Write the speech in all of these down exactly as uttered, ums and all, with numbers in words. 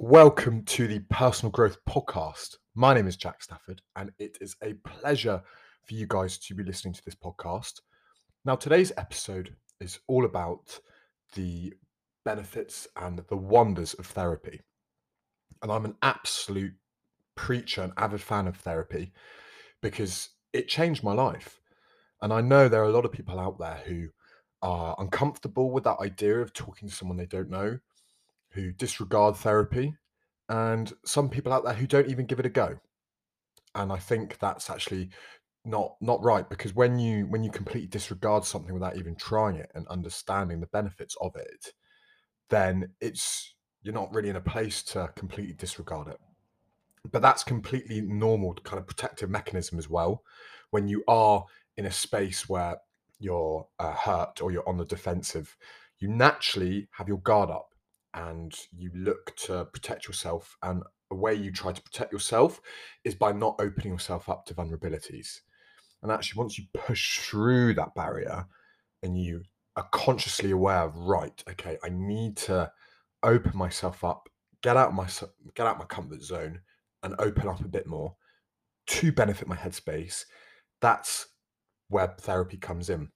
Welcome to the Personal Growth Podcast. My name is Jack Stafford, and it is a pleasure for you guys to be listening to this podcast. Now, today's episode is all about the benefits and the wonders of therapy. And I'm an absolute preacher and avid fan of therapy because it changed my life. And I know there are a lot of people out there who are uncomfortable with that idea of talking to someone they don't know, who disregard therapy, and some people out there who don't even give it a go. And I think that's actually not not right, because when you when you completely disregard something without even trying it and understanding the benefits of it, then it's you're not really in a place to completely disregard it. But that's completely normal kind of protective mechanism as well. When you are in a space where you're uh, hurt or you're on the defensive, you naturally have your guard up and you look to protect yourself. And a way you try to protect yourself is by not opening yourself up to vulnerabilities. And actually, once you push through that barrier and you are consciously aware of, right, okay, I need to open myself up, get out of my get out of my comfort zone, and open up a bit more to benefit my headspace. That's where therapy comes in.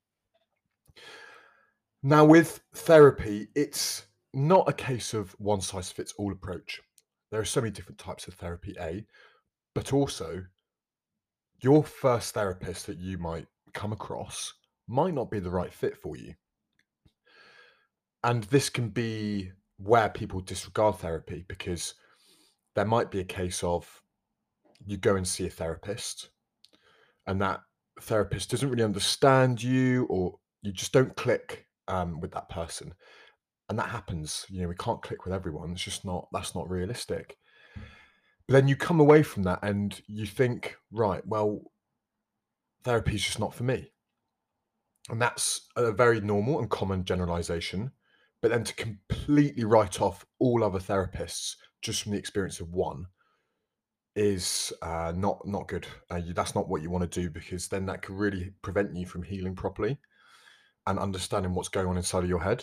Now, with therapy, it's not a case of one size fits all approach. There are so many different types of therapy, A, but also your first therapist that you might come across might not be the right fit for you. And this can be where people disregard therapy, because there might be a case of you go and see a therapist and that therapist doesn't really understand you, or you just don't click um, with that person. And that happens. You know, we can't click with everyone. It's just not, that's not realistic. But then you come away from that and you think, right, well, therapy is just not for me. And that's a very normal and common generalization. But then to completely write off all other therapists just from the experience of one is uh, not not good. Uh, you, that's not what you want to do, because then that could really prevent you from healing properly and understanding what's going on inside of your head.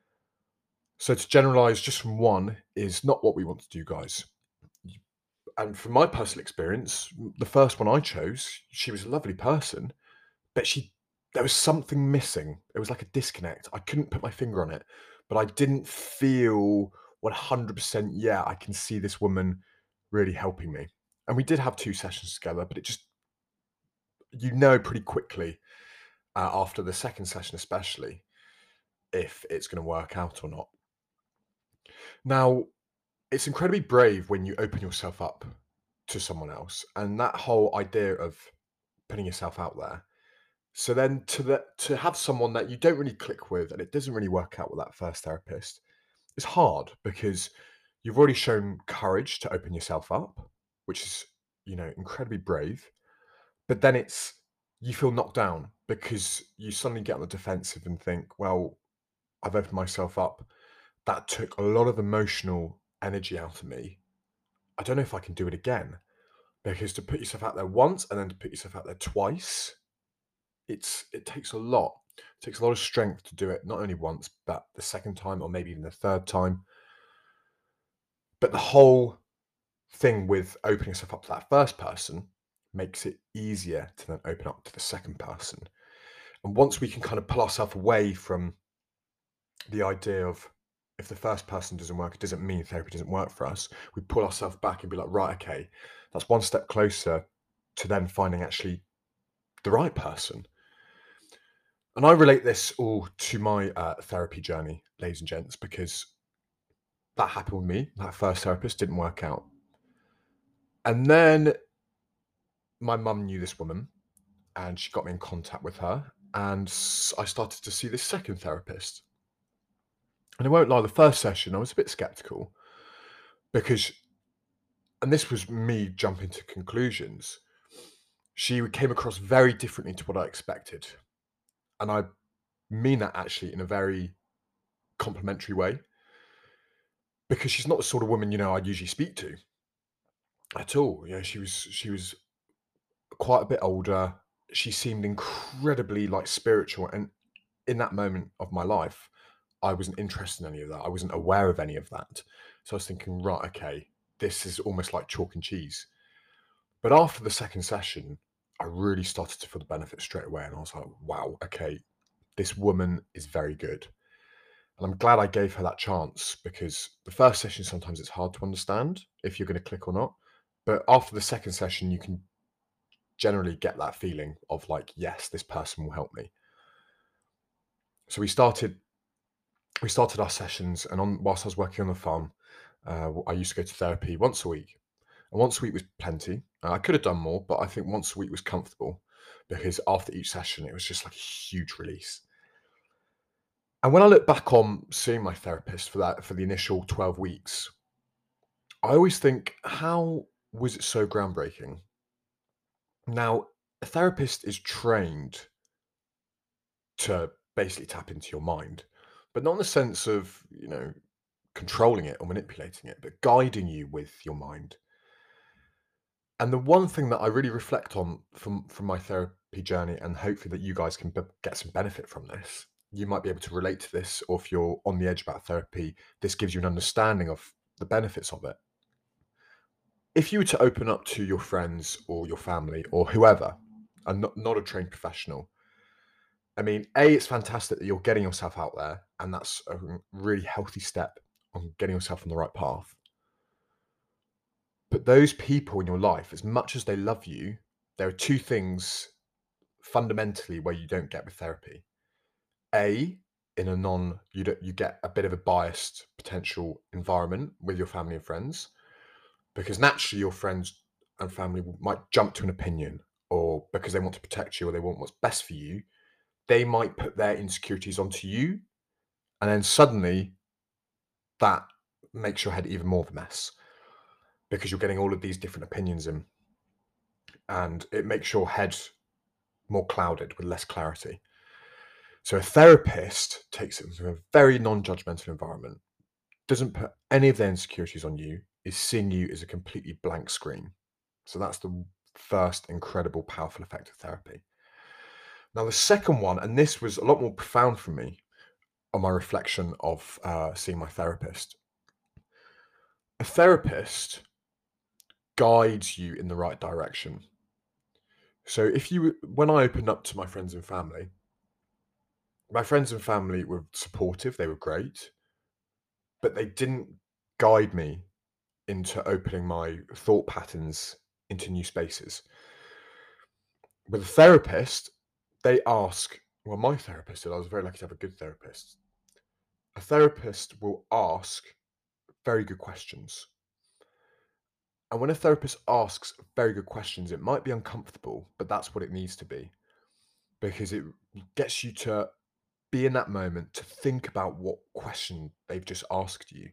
So to generalize just from one is not what we want to do, guys. And from my personal experience, the first one I chose, she was a lovely person, but she there was something missing. It was like a disconnect. I couldn't put my finger on it, but I didn't feel one hundred percent, yeah, I can see this woman really helping me. And we did have two sessions together, but it just, you know, pretty quickly uh, after the second session, especially, if it's going to work out or not. Now, it's incredibly brave when you open yourself up to someone else, and that whole idea of putting yourself out there. So then to the to have someone that you don't really click with and it doesn't really work out with that first therapist, it's hard, because you've already shown courage to open yourself up, which is, you know, incredibly brave. But then it's, you feel knocked down because you suddenly get on the defensive and think, well, I've opened myself up. That took a lot of emotional energy out of me. I don't know if I can do it again, because to put yourself out there once and then to put yourself out there twice, it's it takes a lot. It takes a lot of strength to do it, not only once, but the second time or maybe even the third time. But the whole thing with opening yourself up to that first person makes it easier to then open up to the second person. And once we can kind of pull ourselves away from the idea of, if the first person doesn't work, it doesn't mean therapy doesn't work for us. We pull ourselves back and be like, right, okay, that's one step closer to then finding actually the right person. And I relate this all to my uh, therapy journey, ladies and gents, because that happened with me. That first therapist didn't work out. And then my mum knew this woman and she got me in contact with her. And s- I started to see this second therapist. And I won't lie, the first session, I was a bit skeptical because, and this was me jumping to conclusions, she came across very differently to what I expected. And I mean that actually in a very complimentary way, because she's not the sort of woman, you know, I'd usually speak to at all. You know, she was she was quite a bit older. She seemed incredibly like spiritual, and in that moment of my life, I wasn't interested in any of that. I wasn't aware of any of that. So I was thinking, right, okay, this is almost like chalk and cheese. But after the second session, I really started to feel the benefit straight away. And I was like, wow, okay, this woman is very good. And I'm glad I gave her that chance, because the first session, sometimes it's hard to understand if you're going to click or not. But after the second session, you can generally get that feeling of like, yes, this person will help me. So we started we started our sessions, and on whilst I was working on the farm, uh, I used to go to therapy once a week. And once a week was plenty. Uh, I could have done more, but I think once a week was comfortable, because after each session, it was just like a huge release. And when I look back on seeing my therapist for that for the initial twelve weeks, I always think, how was it so groundbreaking? Now, a therapist is trained to basically tap into your mind, but not in the sense of, you know, controlling it or manipulating it, but guiding you with your mind. And the one thing that I really reflect on from from my therapy journey, and hopefully that you guys can be- get some benefit from this, you might be able to relate to this, or if you're on the edge about therapy, this gives you an understanding of the benefits of it. If you were to open up to your friends or your family or whoever, and not, not a trained professional, I mean, A, it's fantastic that you're getting yourself out there, and that's a really healthy step on getting yourself on the right path. But those people in your life, as much as they love you, there are two things fundamentally where you don't get with therapy. A, in a non, you don't, you get a bit of a biased potential environment with your family and friends, because naturally your friends and family might jump to an opinion, or because they want to protect you or they want what's best for you, they might put their insecurities onto you, and then suddenly that makes your head even more of a mess, because you're getting all of these different opinions in, and it makes your head more clouded with less clarity. So a therapist takes it into a very non-judgmental environment, doesn't put any of their insecurities on you, is seeing you as a completely blank screen. So that's the first incredible, powerful effect of therapy. Now, the second one, and this was a lot more profound for me on my reflection of uh, seeing my therapist. A therapist guides you in the right direction. So if you, when I opened up to my friends and family, my friends and family were supportive, they were great, but they didn't guide me into opening my thought patterns into new spaces. With a therapist, they ask, well, my therapist did, I was very lucky to have a good therapist. A therapist will ask very good questions. And when a therapist asks very good questions, it might be uncomfortable, but that's what it needs to be, because it gets you to be in that moment to think about what question they've just asked you.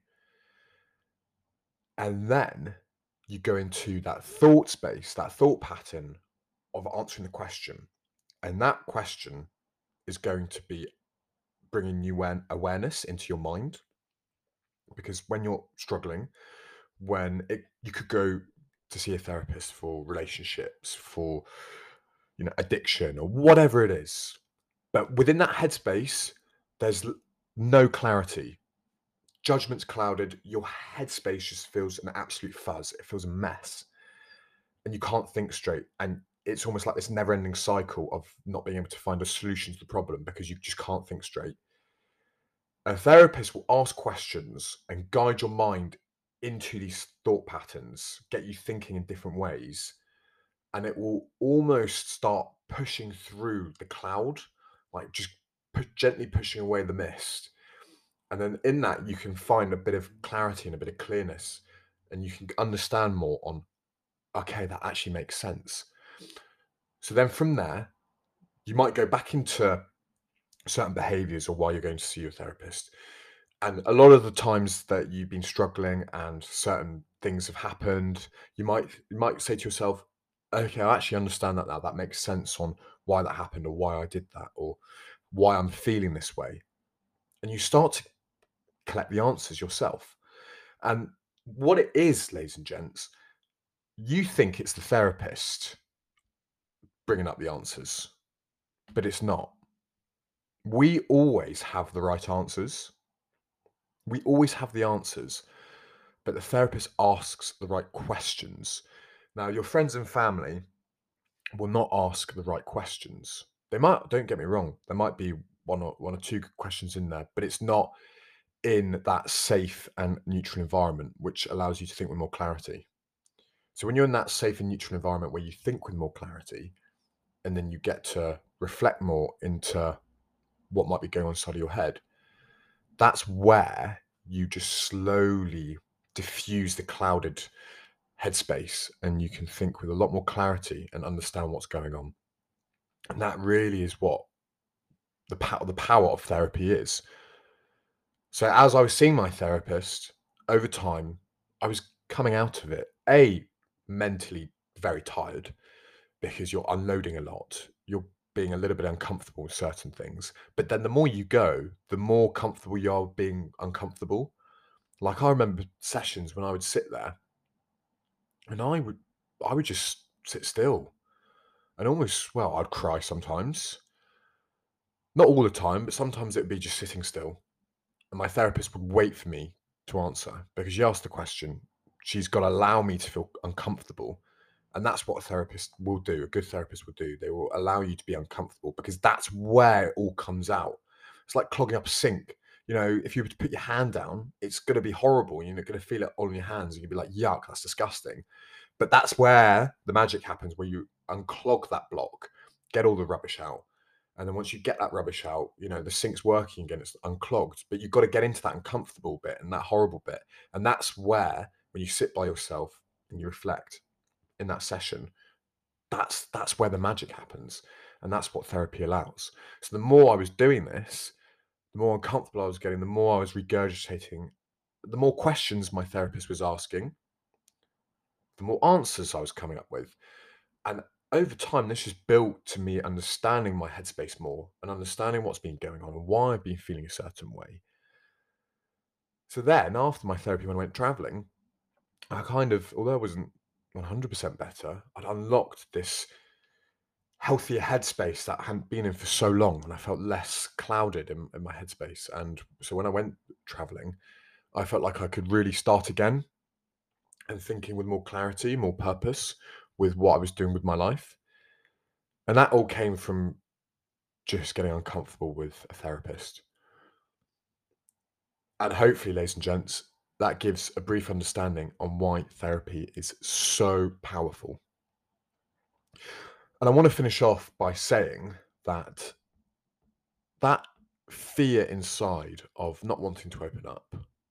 And then you go into that thought space, that thought pattern of answering the question. And that question is going to be bringing new awan- awareness into your mind. Because when you're struggling, when it, you could go to see a therapist for relationships, for, you know, addiction or whatever it is, but within that headspace, there's l- no clarity. Judgment's clouded. Your headspace just feels an absolute fuzz. It feels a mess, and you can't think straight. And it's almost like this never-ending cycle of not being able to find a solution to the problem because you just can't think straight. A therapist will ask questions and guide your mind into these thought patterns, get you thinking in different ways, and it will almost start pushing through the cloud, like just pu- gently pushing away the mist. And then in that, you can find a bit of clarity and a bit of clearness, and you can understand more on, okay, that actually makes sense. So then from there, you might go back into certain behaviors or why you're going to see your therapist. And a lot of the times that you've been struggling and certain things have happened, you might you might say to yourself, okay, I actually understand that now. That makes sense on why that happened or why I did that or why I'm feeling this way. And you start to collect the answers yourself. And what it is, ladies and gents, you think it's the therapist bringing up the answers, but it's not. We always have the right answers. We always have the answers, but the therapist asks the right questions. Now, your friends and family will not ask the right questions. They might, don't get me wrong, there might be one or one or two good questions in there, but it's not in that safe and neutral environment, which allows you to think with more clarity. So when you're in that safe and neutral environment where you think with more clarity, and then you get to reflect more into what might be going on inside of your head, that's where you just slowly diffuse the clouded headspace and you can think with a lot more clarity and understand what's going on. And that really is what the power the power of therapy is. So as I was seeing my therapist over time, I was coming out of it, A, mentally very tired because you're unloading a lot. You're being a little bit uncomfortable with certain things. But then the more you go, the more comfortable you are being uncomfortable. Like I remember sessions when I would sit there and I would I would just sit still and almost, well, I'd cry sometimes. Not all the time, but sometimes it would be just sitting still. And my therapist would wait for me to answer because she asked the question. She's got to allow me to feel uncomfortable. And that's what a therapist will do. A good therapist will do. They will allow you to be uncomfortable because that's where it all comes out. It's like clogging up a sink. You know, if you were to put your hand down, it's going to be horrible. You're going to feel it all in your hands. And you'll be like, yuck, that's disgusting. But that's where the magic happens, where you unclog that block, get all the rubbish out. And then once you get that rubbish out, you know, the sink's working again, it's unclogged. But you've got to get into that uncomfortable bit and that horrible bit. And that's where, when you sit by yourself and you reflect in that session, that's that's where the magic happens. And that's what therapy allows. So the more I was doing this, the more uncomfortable I was getting, the more I was regurgitating, the more questions my therapist was asking, the more answers I was coming up with. And over time, this just built to me understanding my headspace more and understanding what's been going on and why I've been feeling a certain way. So then, after my therapy, when I went traveling, I kind of, although I wasn't one hundred percent better, I'd unlocked this healthier headspace that I hadn't been in for so long. And I felt less clouded in, in my headspace. And so when I went traveling, I felt like I could really start again and thinking with more clarity, more purpose with what I was doing with my life. And that all came from just getting uncomfortable with a therapist. And hopefully, ladies and gents, that gives a brief understanding on why therapy is so powerful. And I want to finish off by saying that that fear inside of not wanting to open up,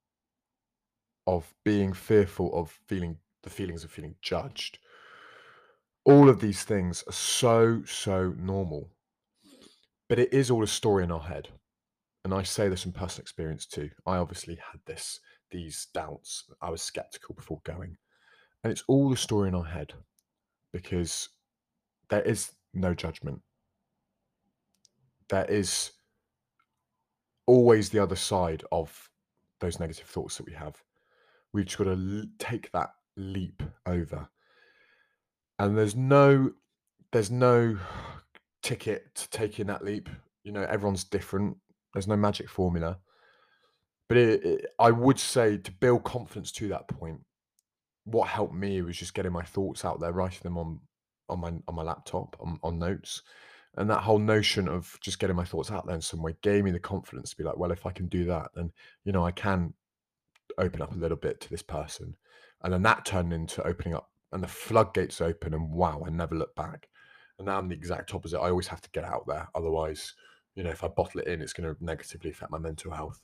of being fearful of feeling the feelings of feeling judged, all of these things are so, so normal. But it is all a story in our head. And I say this from personal experience too. I obviously had this, these doubts. I was skeptical before going. And it's all a story in our head because there is no judgment. There is always the other side of those negative thoughts that we have. We've just got to l- take that leap over. And there's no there's no ticket to taking that leap. You know, everyone's different. There's no magic formula. But it, it, I would say to build confidence to that point, what helped me was just getting my thoughts out there, writing them on on my on my laptop, on, on notes. And that whole notion of just getting my thoughts out there in some way gave me the confidence to be like, well, if I can do that, then you know I can open up a little bit to this person. And then that turned into opening up and the floodgates open and wow, I never look back. And now I'm the exact opposite. I always have to get out there. Otherwise, you know, if I bottle it in, it's going to negatively affect my mental health.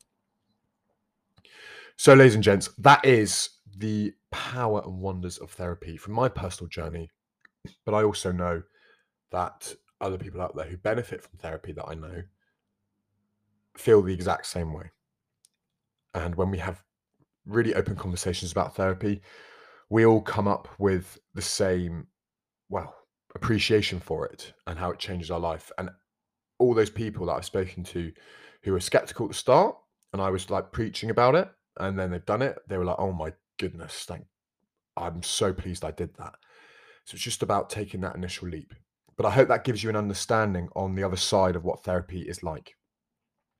So, ladies and gents, that is the power and wonders of therapy from my personal journey. But I also know that other people out there who benefit from therapy that I know feel the exact same way. And when we have really open conversations about therapy, we all come up with the same, well, appreciation for it and how it changes our life. And all those people that I've spoken to who were skeptical at the start, and I was like preaching about it, and then they've done it, they were like, oh my goodness, thank I'm so pleased I did that. So it's just about taking that initial leap. But I hope that gives you an understanding on the other side of what therapy is like.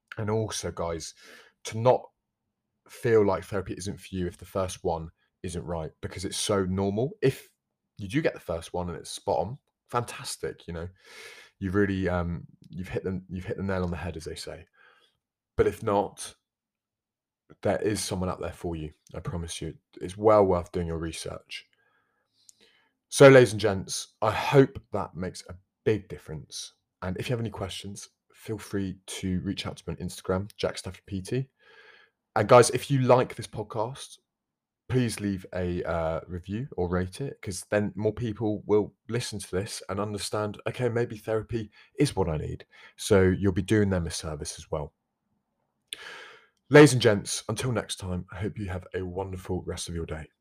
And also, guys, to not feel like therapy isn't for you if the first one isn't right, because it's so normal. If you do get the first one and it's spot on, fantastic, you know. You've really um you've hit them you've hit the nail on the head, as they say. But if not, there is someone out there for you. I promise you. It's well worth doing your research. So, ladies and gents, I hope that makes a big difference. And if you have any questions, feel free to reach out to me on Instagram, Jack Stafford P T. And guys, if you like this podcast, please leave a uh, review or rate it, because then more people will listen to this and understand, okay, maybe therapy is what I need. So you'll be doing them a service as well. Ladies and gents, until next time, I hope you have a wonderful rest of your day.